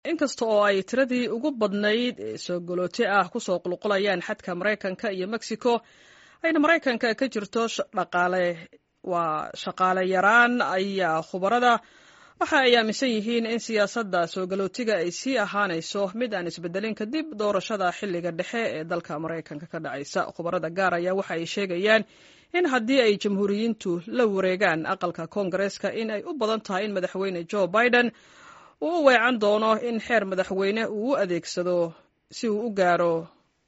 inkasta oo ay tiradii ugu badnayd ee soo galooti ah ku soo qulqulayaan xadka Maraykanka iyo Mexico ayna Maraykanka ka jirto shaqaale yaraan ayaa khubarada waxa ay aaminsan yihiin in siyaasadda soo galootiga ay sii ahaanayso mid aan isbedelin kadib doorashada xilliga dhexe ee dalka Maraykanka ka dhacaysa. Khubarada gaar ayaa waxa ay sheegayaan in haddii ay jamhuuriyiintu la wareegaan aqalka Koongareeska in ay u badan tahay in madaxweyne Joe Biden uu u weecan doono in xeer madaxweyne uu u adeegsado si uu u gaaro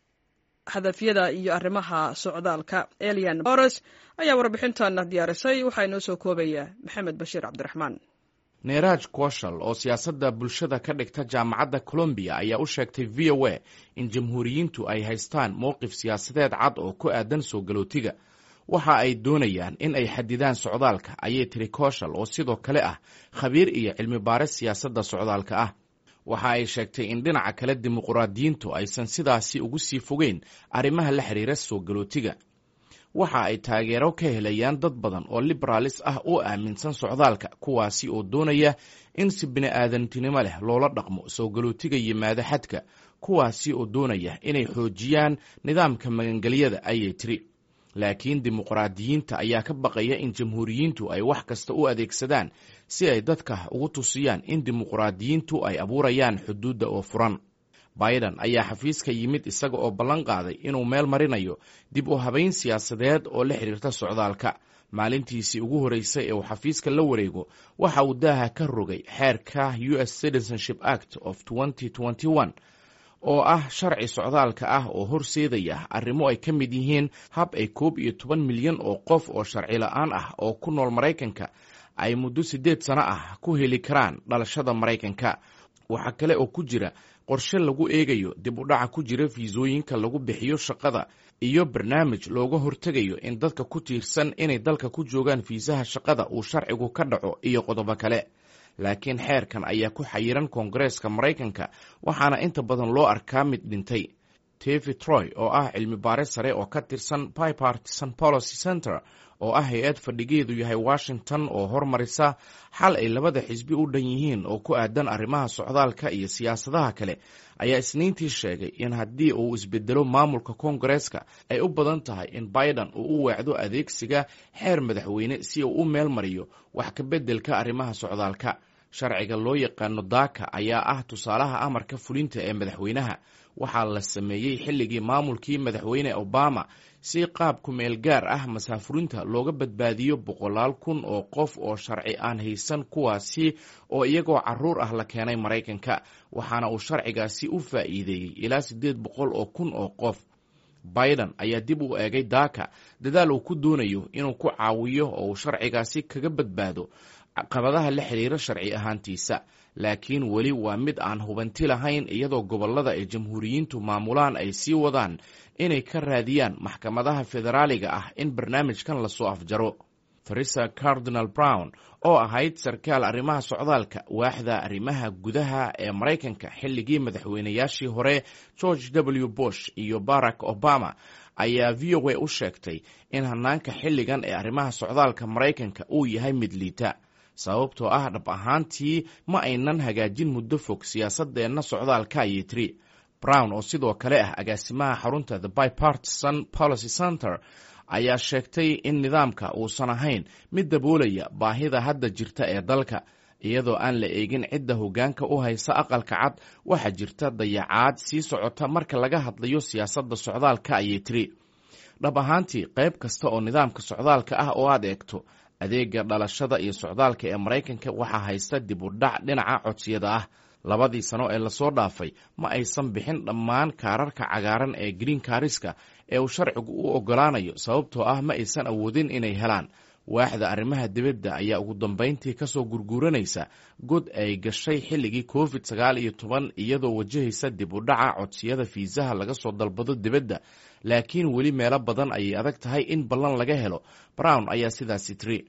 hadafyada iyo arrimaha socdaalka. Elian Boros ayaa warbixintan diyaarisay, waxaa inoo soo koobaya Maxamed Bashiir Cabdiraxmaan. Neeraj Koshal oo siyaasadda bulshada ka dhigta jaamacadda Columbia ayaa u sheegtay VOA in jamhuuriyiintu ay haystaan mowqif siyaasadeed cad oo ku aadan soo galootiga. Waxa ay doonayaan in ay xadidaan socdaalka, ayay tiri Koshal oo sidoo kale ah khabiir iyo cilmi baaris siyaasadda socdaalka ah. Waxa ay sheegtay in dhinaca kale dimuqraadiyiintu aysan sidaasi ugu sii fogeyn arrimaha la xiriira soo galootiga. Waxa ay taageero ka helayaan dad badan oo liberaalis ah oo aaminsan socdaalka, kuwaasi oo doonaya in si bini'aadantinimo leh loola dhaqmo soo galootiga yimaada xadka, kuwaasi oo doonaya inay xoojiyaan nidaamka magangelyada, ayay tiri. Laakiin dimuqraadiyiinta ayaa ka baqaya in jamhuuriyiintu ay wax kasta u adeegsadaan si ay dadka ugu tusiyaan in dimuqraadiyiintu ay abuurayaan xuduudda oo furan. Biden ayaa xafiiska yimid isaga oo ballan qaaday inuu meel marinayo dib u habayn siyaasadeed oo la xiriirta socdaalka. Maalintiisii ugu horeysay ee uu xafiiska la wareego waxa uu daaha ka rogay xeerka US Citizenship Act of 2021 oo ah sharci socdaalka ah oo horseedaya arrimo ay ka mid yihiin hab ay 11 milyan oo qof oo sharci la'aan ah oo ku nool Maraykanka ay muddo 8 sano ah ku heli karaan dhalashada Maraykanka. Waxa kale oo ku jira qorshe lagu eegayo dib u dhaca ku jira fiisooyinka lagu bixiyo shaqada iyo barnaamij looga hortegayo in dadka ku tiirsan inay dalka ku joogaan fiisaha shaqada uu sharcigu ka dhaco iyo qodobo kale. Laakiin xeerkan ayaa ku xayiran Koongareeska Maraykanka, waxaana inta badan loo arkaa mid dhintay. Tevi Troy oo ah cilmi baare sare oo ka tirsan Bipartisan Policy Center oo ah hay-ad fadhigeedu yahay Washington oo hormarisa xal ay labada xisbi u dhan yihiin oo ku aadan arrimaha socdaalka iyo siyaasadaha kale, ayaa Isniintii sheegay in haddii uu isbedelo maamulka Koongareeska ay u badan tahay in Biden uu u weecdo adeegsiga xeer madaxweyne si uu u meel mariyo wax ka beddelka arrimaha socdaalka. Sharciga loo yaqaano DACA ayaa ah tusaalaha amarka fulinta ee madaxweynaha. Waxaa la sameeyey xilligii maamulkii madaxweyne Obama si qaab ku meel gaar ah masaafurinta looga badbaadiyo 100,000 oo qof oo sharci aan haysan, kuwaasi oo iyagoo carruur ah la keenay Maraykanka, waxaana uu sharcigaasi u faa'iideeyey ilaa 800,000 oo qof. Biden ayaa dib u eegay DACA dadaal uu ku doonayo inuu ku caawiyo oo uu sharcigaasi kaga badbaado caqabadaha la xiriira sharci ahaantiisa, laakiin weli waa mid aan hubanti lahayn, iyadoo gobollada ay jamhuuriyiintu maamulaan ay sii wadaan inay ka raadiyaan maxkamadaha federaaliga ah in barnaamijkan lasoo afjaro. Theresa Cardinal Brown oo ahayd sarkaal arrimaha socdaalka waaxda arrimaha gudaha ee Maraykanka xilligii madaxweynayaashii hore George W. Bush iyo Barack Obama ayaa VOA u sheegtay in hanaanka xilligan ee arrimaha socdaalka Maraykanka uu yahay mid liita, sababtoo ah dhab ahaantii ma aynan hagaajin muddo fog siyaasadeenna socdaalka, ayay tiri. Brown oo sidoo kale ah agaasimaha xarunta The Bipartisan Policy Center ayaa sheegtay in nidaamka uusan ahayn mid daboolaya baahida hadda jirta ee dalka, iyadoo aan la eegin cidda hoggaanka u haysa aqalka cad. waxaa jirta dayacaad sii socota marka laga hadlayo siyaasadda socdaalka, ayay tiri. dhab ahaantii qayb kasta oo nidaamka socdaalka ah oo aad eegto, adeega dhalashada iyo socdaalka ee Maraykanka waxaa haysta dib u dhac dhinaca codsiyada ah. 2 sano ee lasoo dhaafay ma aysan bixin dhammaan kaararka cagaaran ee green cardska ee uu sharcigu u oggolaanayo, sababtoo ah ma aysan awoodin inay helaan. waaxda arrimaha dibadda ayaa ugu dambayntii ka soo gurguuranaysa god ay gashay xilligii COVID-19 iyadoo wajahaysa dib u dhaca codsiyada fiisaha laga soo dalbado dibadda, laakiin weli meelo badan ayay adag tahay in ballan laga helo. Brown ayaa sidaasi tiri.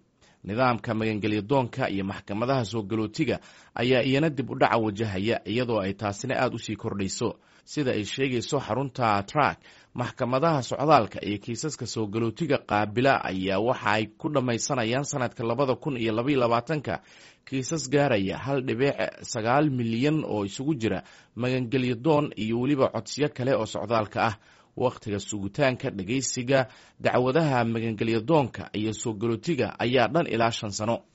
nidaamka magangelyadoonka iyo maxkamadaha soo galootiga ayaa iyana dib u dhaca wajahaya iyadoo ay taasina aad usii kordhayso sida ay sheegayso xarunta track maxkamadaha socdaalka iyo kiisaska soo galootiga qaabila ayaa waxa ay ku dhammaysanayaan sanadka 2022 kiisas gaaraya 1.9 milyan oo isugu jira magangelyadoon iyo weliba codsiyo kale oo socdaalka ah. wakhtiga sugitaanka dhegaysiga dacwadaha magangelyadoonka iyo soo galootiga ayaa dhan ilaa 5 sano.